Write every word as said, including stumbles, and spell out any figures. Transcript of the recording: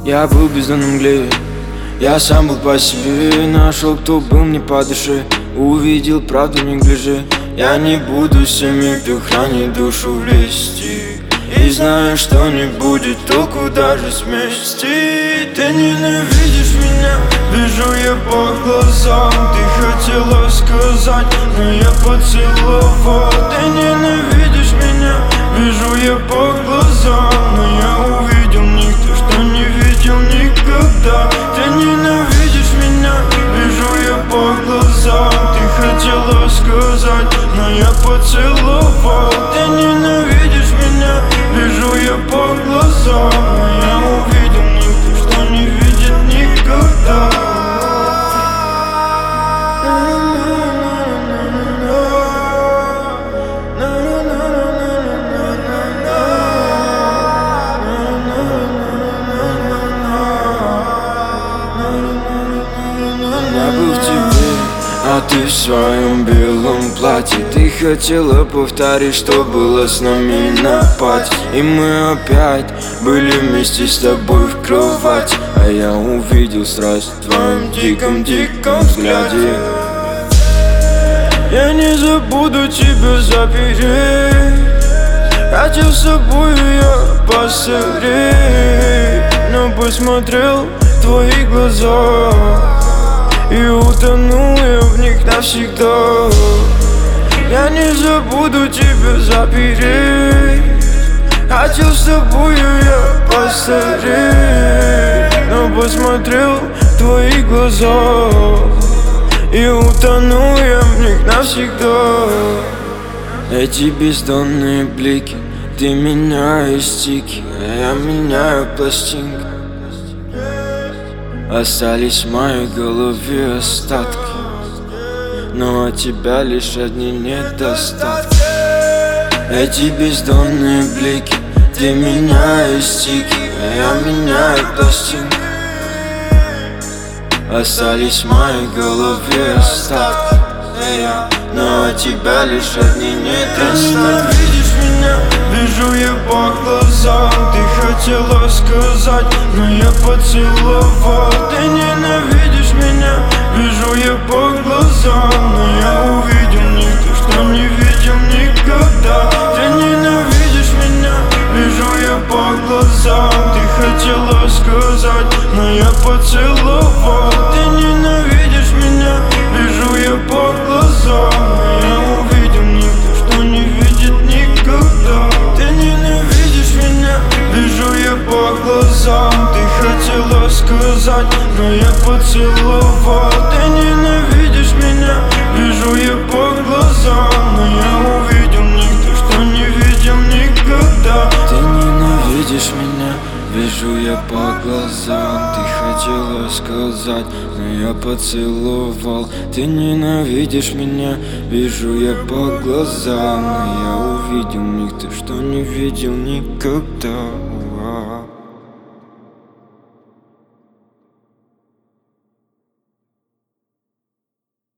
Я был бездонным мгле, я сам был по себе. Нашел, кто был мне по душе, увидел правду не гляже. Я не буду с теми, кто хранит душу в лести, и знаю, что не будет толку даже с мести. Ты ненавидишь меня, вижу я по глазам. Ты хотела сказать, но я поцеловал. Ты ненавидишь меня, вижу я по глазам, но я увидел никто, что не видел никогда. Ты ненавидишь меня, вижу я по глазам. Ты хотела сказать, но я поцеловал. Ты ненавидишь меня, вижу я по глазам, но я увидел никто, что не видит никогда. Я был в тебе, а ты в своем белом платье. Ты хотела повторить, что было с нами на пати, и мы опять были вместе с тобой в кровати. А я увидел страсть в твоем диком-диком взгляде. Я не забуду тебя запереть, хотел с собой я посмотреть, но посмотрел в твои глаза и утонул я в них навсегда. Я не забуду тебя запереть, хотел с тобою я посмотреть, но посмотрел в твои глаза и утонул я в них навсегда. Эти бездонные блики, ты меняешь стики, а я меняю пластинки. Остались в моей голове остатки, но от тебя лишь одни недостатки. Эти бездонные блики, ты меняешь стики, а я меняю пластинки. Остались в моей голове остатки, но от тебя лишь одни недостатки. Ты ненавидишь меня, вижу я по глазам. Ты хотела сказать, но я поцеловал. Ты ненавидишь меня, вижу я по глазам, но я увидел никто, что не видел никогда. Ты ненавидишь меня, вижу я по глазам. Ты хотела сказать, но я поцеловал. Ты ненавидишь меня, вижу я по глазам, но я увидел никто, что не видит никогда. Ты ненавидишь меня, вижу я по глазам. Ты хотела сказать, но я поцеловал. Ты ненавидишь меня, вижу я по глазам, но я увидел никто, что не видел никогда. Ты ненавидишь меня, вижу я по глазам. Ты хотела сказать, но я поцеловал. Ты ненавидишь меня, вижу я по глазам, но я увидел никто, что не видел никогда.